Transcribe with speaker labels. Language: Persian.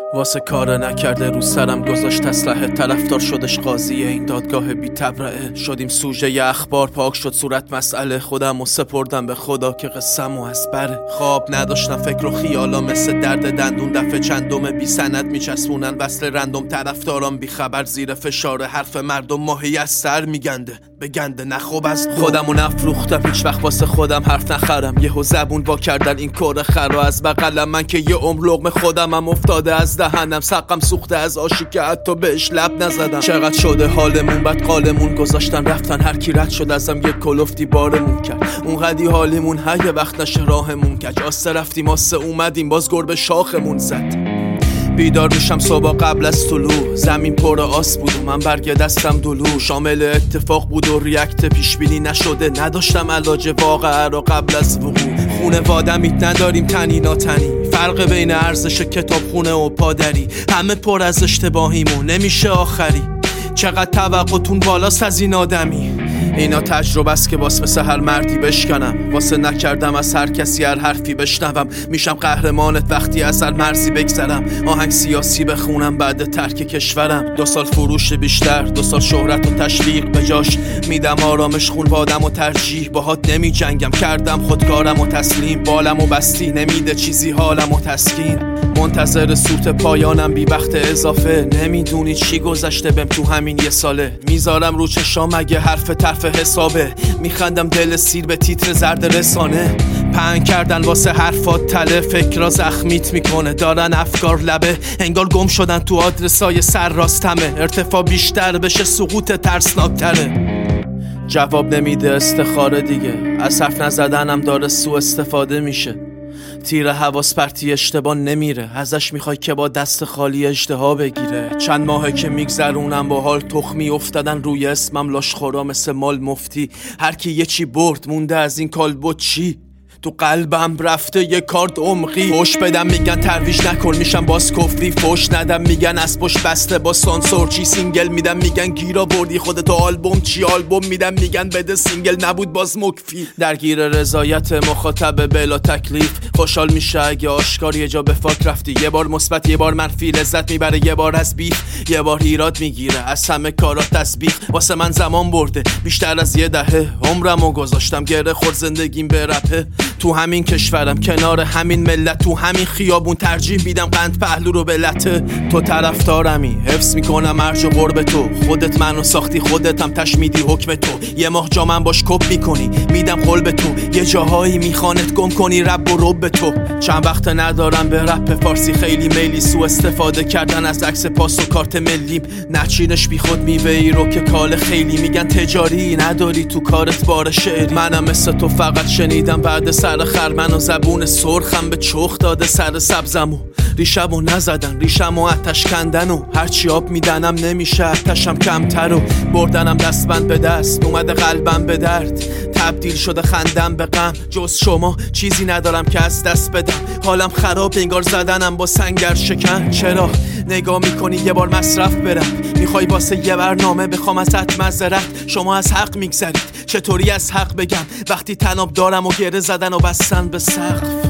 Speaker 1: واسه کار نکرده رو سرم گذاشت اسلحه، طرفدار شدش قاضی این دادگاه بی تبرئه. شدیم سوژه اخبار، پاک شد صورت مسئله، خودم و سپردم به خدا که قسم و از بره. خواب نداشتم، فکر و خیالا مثل درد دندون، دفعه چندم بی سند میچسبونن وصل رندوم. طرفدارام بی خبر زیر فشار حرف مردم، ماهی از سر میگنده بگنده نخوب از خودمو نفروختم، هیچ وقت واسه خودم حرف نخرم. یهو زبون وا کردن این کار خرا از بغلم، من که یه عمر لقمه خودمم افتاده از دهنم، سقم سوخته از آشی که حتی بهش لب نزدم. چقدر شده حالمون بد، قالمون گذاشتن رفتن، هر کی رد شد ازم یک کلفتی بارمون کرد. اونقدی حالیمون هر وقت نشه راهمون کج، آسه رفتیم آسه اومدیم باز گربه شاخمون زد. بیدار میشم صبح قبل از طلوع، زمین پر آس بود و من برگ دستم دلو، شامل اتفاق بود و ریاکت پیش بینی نشده، نداشتم علاج واقعه رو قبل از وقوع. خونه وادمیت نداریم تنی ناتنی، فرق بین ارزش کتاب خونه و پادری، همه پر از اشتباهیمون نمیشه آخری. چقدر توقعتون بالاست از این آدمی، اینا تجربه است که واسه مثل هر مردی بشکنم، واسه نکردم از هر کسی هر حرفی بشنوم. میشم قهرمانت وقتی از هر مرزی بگذرم، آهنگ سیاسی بخونم بعد ترک کشورم. 2 سال فروش بیشتر، 2 سال شهرت و تشویق بجاش، میدم آرامش خون بادم و ترجیح باهات نمی جنگم. کردم خودکارم و تسلیم، بالم و بستی نمیده چیزی حالم و تسکین. منتظر سوت پایانم بی وقت اضافه، نمیدونی چی گذشته بهم تو همین یه ساله. میذارم رو چشام اگه حرف طرف حسابه، میخندم دل سیر به تیتر زرد رسانه. پهن کردن واسه حرفات تله، فکرها زخمیت میکنه، دارن افکار لبه، انگار گم شدن تو آدرسای سر راستمه. ارتفاع بیشتر بشه سقوط ترسناکتره. جواب نمیده استخاره دیگه، از حرف نزدنم داره سوء استفاده میشه. تیر حواس پرتی اشتباه نمیره، ازش میخوای که با دست خالی اجتها بگیره. چند ماهه که میگذرونم با حال تخمی افتادن روی اسمم، لاشخورا مثل مال مفتی. هر کی یه چی برد مونده از این کالبد چی؟ تو قلبم رفته یه کارت عمقی. فوش بدم میگن ترویج نکن، میشم باز کفری. فوش ندم میگن از پشت بسته با سانسور چی. سینگل میدم میگن گیرا بردی خودتو، آلبوم چی؟ آلبوم میدم میگن بده سینگل نبود باز مکفی. درگیر رضایت مخاطب بلا تکلیف، خوشحال میشه اگه آشکار یه جا به فاک رفتی. یه بار مثبت یه بار منفی، لذت میبره یه بار از بیف، یه بار ایراد میگیره از همه کارا تسبیح. واسه من زمان برده بیشتر از 10 دهه، عمرمو گذاشتم گره خورد زندگیم به رپه. تو همین کشورم کنار همین ملت، تو همین خیابون ترجیح میدم قند پهلو رو به لته. تو طرفدارمی، حفظ میکنم ارج و قرب تو، خودت منو ساختی خودت هم تشمیدی حکم تو. یه ماه جا من باش کپ میکنی میدم قلب تو، یه جاهایی میخوانت گم کنی رب و رب تو. چند وقت ندارم به رپ فارسی خیلی میلی، سو استفاده کردن از عکس پاس و کارت ملیم. نچینش بی خود میوه ای رو که کال خیلی، میگن تجاری نداری تو کارت بار شعر. منم مثل تو فقط شنیدم بعد سر خرمن و زبون سرخم به چخ داده سر سبزمو. ریشمو نزدن ریشمو آتش کندن و هرچی آب میدنم نمیشه آتشم کمتر و بردنم دستبند به دست اومده قلبم به درد. تبدیل شده خندم به غم، جز شما چیزی ندارم که از دست بدم. حالم خراب انگار زدنم با سنگر شکن. چرا نگاه میکنی یه بار مصرف برم، میخوای واسه یه برنامه بخوام ازت معذرت. شما از حق میگذرید، چطوری از حق بگم وقتی تناب دارم و گره زدن و بستن به سقف.